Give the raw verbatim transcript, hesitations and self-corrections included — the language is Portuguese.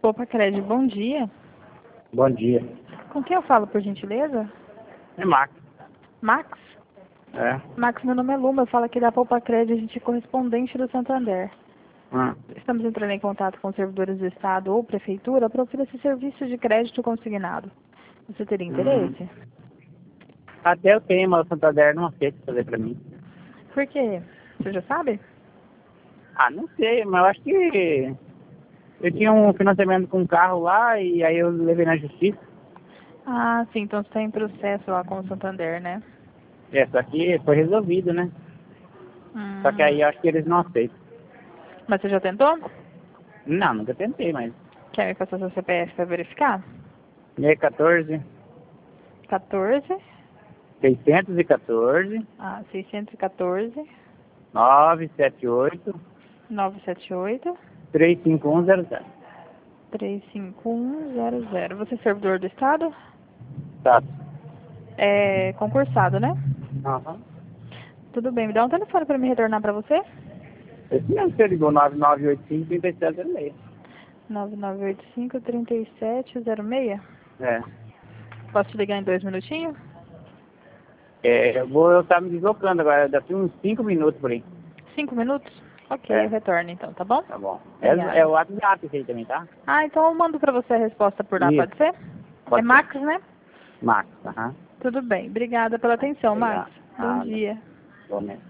Poupa Crédito, bom dia. Bom dia. Com quem eu falo, por gentileza? É Max. Max? É. Max, meu nome é Luma, eu falo aqui da Poupa Crédito, a gente é correspondente do Santander. Hum. Estamos entrando em contato com servidores do Estado ou Prefeitura para oferecer serviço de crédito consignado. Você teria interesse? Hum. Até eu tenho, mas o Santander não aceita fazer pra mim. Por quê? Você já sabe? Ah, não sei, mas eu acho que eu tinha um financiamento com um carro lá e aí eu levei na justiça. Ah, sim, então você está em processo lá com o Santander, né? É, só que foi resolvido, né? Só que Hum. aí eu acho que eles não aceitam. Mas você já tentou? Não, nunca tentei, mas... Quer me passar seu C P F para verificar? E quatorze, quatorze, seiscentos e quatorze, ah, seiscentos e quatorze, novecentos e setenta e oito, novecentos e setenta e oito, trezentos e cinquenta e um zero zero. três cinco um zero zero. Você é servidor do Estado? Tá. É concursado, né? Aham. Tudo bem, me dá um telefone para me retornar para você? Esse mesmo que você ligou, nove nove oito cinco, três sete zero seis. nove nove oito cinco, três sete zero seis. É. Posso te ligar em dois minutinhos? É, eu vou estar me deslocando agora, daqui uns cinco minutos por aí. Cinco minutos? Ok, É. eu retorno então, tá bom? Tá bom. É, Obrigada. é o WhatsApp esse aí também, tá? Ah, então eu mando para você a resposta por lá, Isso. pode ser? Pode É ser. Max, né? Max, aham. Tudo bem. Obrigada pela atenção, Max. Obrigado. Bom Nada. dia. Bom mesmo.